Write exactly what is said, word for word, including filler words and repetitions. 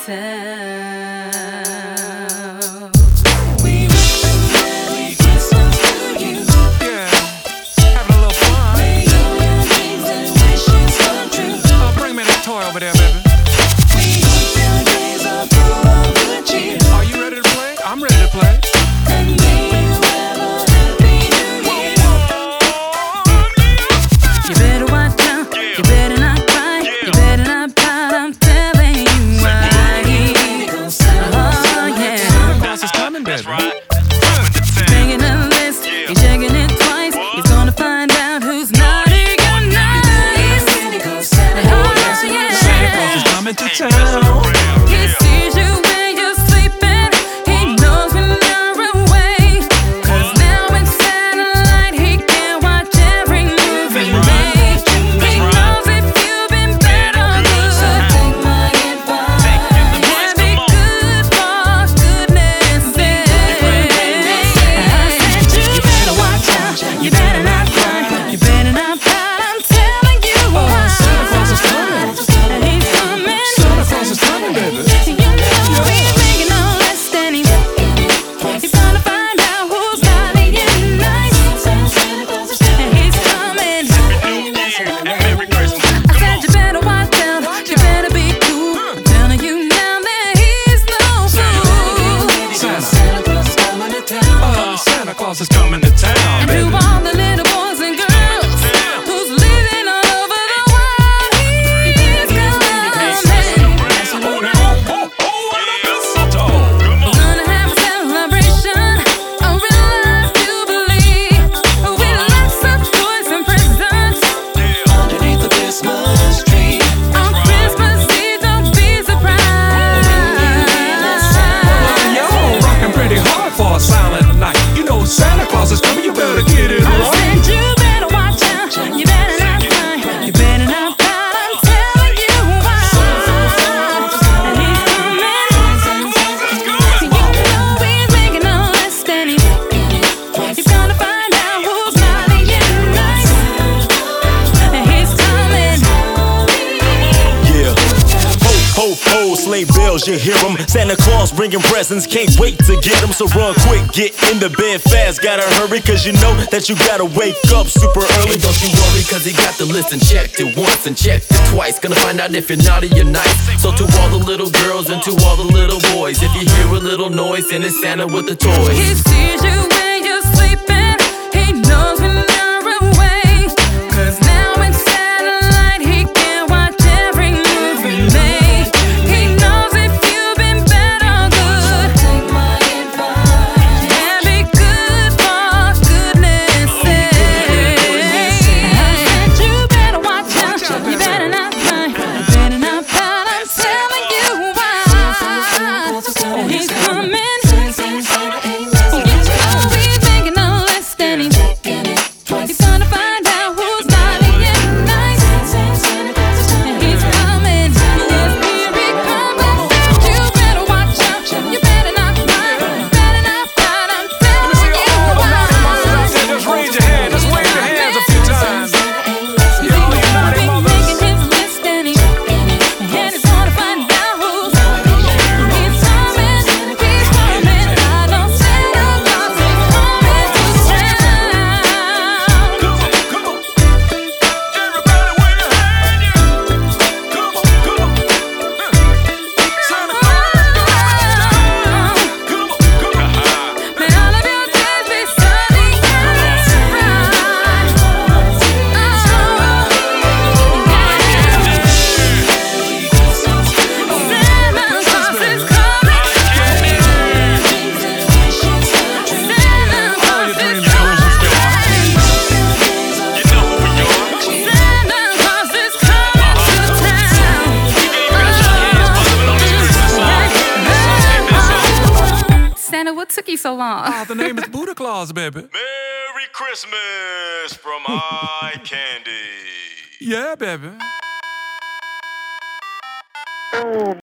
town. We wish a Merry Christmas to you. Yeah, having a little fun. May all your dreams and wishes come true. Oh, bring me that toy over there, baby. We hope your days are full of good cheer. Are you ready to play? I'm ready to play. And may you have a happy new year. You better watch out, you better not cry, you better not pout, I'm telling you why. Oh yeah, Santa Claus is coming, baby. That's right. making a list, he's checking it twice, he's gonna find out who's naughty or nice. Oh yeah, Santa Claus is coming to town. he sees you when you're sleeping, he knows when you're away. Cause now in satellite, he can watch every move you make. He knows if you've been bad or good. Take my advice. Yeah, be good for goodness sake. I said you better watch out, you better not cry, you better not pout, I'm telling you why. Santa Claus is coming. And he's coming. Santa Claus is coming, baby. You know he's making a list and he's, he's gonna find out who's naughty and nice. And he's coming. Merry Christmas. I said you better watch out, you better be cool. I'm telling you now that he's no fool. Santa. Oh, Santa Claus is coming to town, And baby. to all the little boys and girls who's living all over the world, he's coming. We're gonna have a celebration, a real life jubilee, with lots of toys and presents. Underneath the Christmas tree. On Christmas Eve, don't be surprised. Yo, rocking pretty hard for a silent night. You know Santa Claus is coming, you better get it I right. said you better watch out, you better not cry, you better not pout, I'm telling you why. And he's coming. You know he's making a list and he's, he's gonna find out who's naughty and nice. And he's coming. Yeah. Ho, ho, ho, sleigh bells, you hear 'em. Santa Claus bringing presents, can't wait to get 'em. So run quick, get in the bed fast, gotta hurry, cause you know that you gotta wake up super early. And don't you worry, cause he got the list and checked it once and checked it twice. Gonna find out if you're naughty or nice. So to all the little girls and to all the little boys, if you hear a little noise, then it's Santa with the toys. He sees you when you're sleeping, he knows when you're away. Cause now in satellite, he can watch every move you make. He knows if you've been bad or good. Take my advice. And be good for goodness sake. I said you better watch out, you better not cry, you better not pout, I'm telling you why. And he's coming. You know he's making a list and he's, he's gonna find out who's naughty and nice. And he's coming. Yes, here he comes. You better watch out, you better not cry, you better not pout, I'm telling you why. Just raise your hand, just wave your hands a few times. He's gonna be making his list and he's, and he's gonna find out who's naughty. He's coming, he's coming. I know Santa Claus is coming to town. Come on, come on. Everybody wave your hand, yeah. Come on, come on. Santa Claus. Come on, come on. May all of your days be sunny and bright. Santa Claus is coming. Santa Claus is coming. You know who we are. Santa Claus is coming to town. Santa, what took you so long? Oh, the name is Buddha Claus, baby. Merry Christmas from Eye Candy. Yeah, baby.